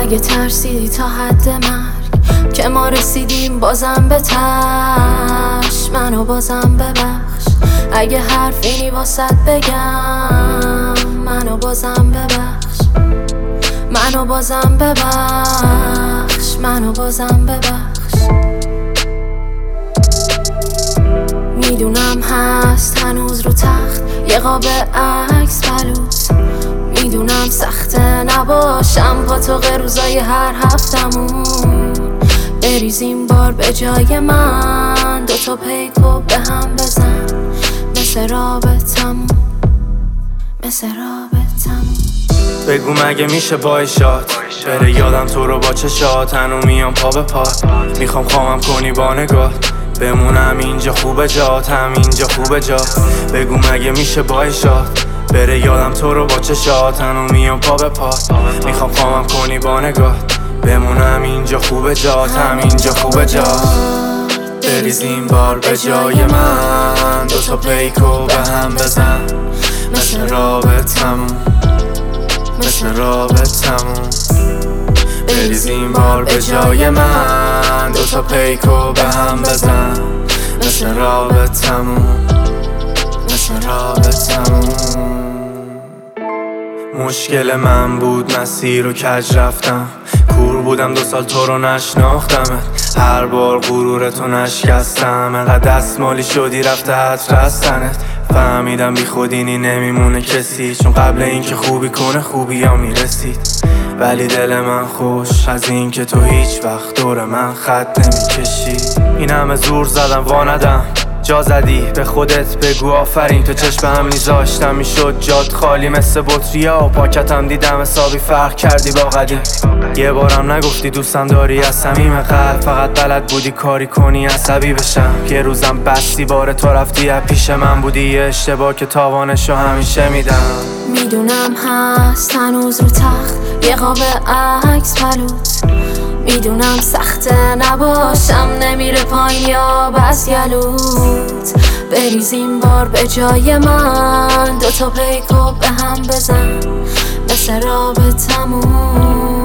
اگه ترسیدی تا حد مرگ که ما رسیدیم بازم به تش، منو بازم ببخش. اگه حرفی واسط بگم منو بازم ببخش، منو بازم ببخش، منو بازم ببخش. میدونم هست هنوز رو تخت یه قاب عکس بلوز، میدونم سخته نباشم پا تو روزای هر هفتمون. بریزیم بار به جای من، دوتا پیکو به هم بزن، مثل رابطمون، مثل رابطمون. بگو مگه میشه با اشات بره یادم تو رو با چشات، هنو میام پا به پات، میخوام خواهم کنی با نگاه، بمونم اینجا خوبه جات، همینجا خوبه جات. بگو مگه میشه با اشات بره یادم تو رو با چشات، هنو میام پا به پات، میخوام خواهم کنی با نگاه، بمونم اینجا خوبه جات، همینجا خوبه جات. بریزیم بار به جای من، دوتا پیکو به هم بزن، مثل رابطمون، مثل رابطمون. بریزیم بار به جای من، دوتا پیکو به هم بزن، مثل رابطمون، مثل رابطمون. مشکل من بود مسیر رو کج رفتم، کور بودم 2 سال تو رو نشناختمت، هر بار غرورتو نشکستم، انقدر دستمالی شدی رفته حد رستنت. فهمیدم بی خودینی نمیمونه کسی، چون قبل اینکه خوبی کنه خوبی ها میرسید. ولی دل من خوش از این که تو هیچ وقت دور من خط نمیکشی. این همه زور زدم واندم جا زدی، به خودت بگو آفرین، تو چشم هم نیزاشتم میشد جاد خالی مثل بطریا، و پاکتم دیدم حسابی فرق کردی با قدیم. یه بارم نگفتی دوستم داری از صمیم قلب، فقط بلد بودی کاری کنی عصبی بشم. یه روزم بستی بار تو رفتی از پیش من، بودی یه اشتباه که تاوانشو همیشه میدم. میدونم هست هنوز رو تخت یه قاب عکس بلوز، میدونم سخته نباشم نمیره پایین یا بس گلوت. بریزیم بار به جای من، دوتا پیکو به هم بزن، مثل رابطمون.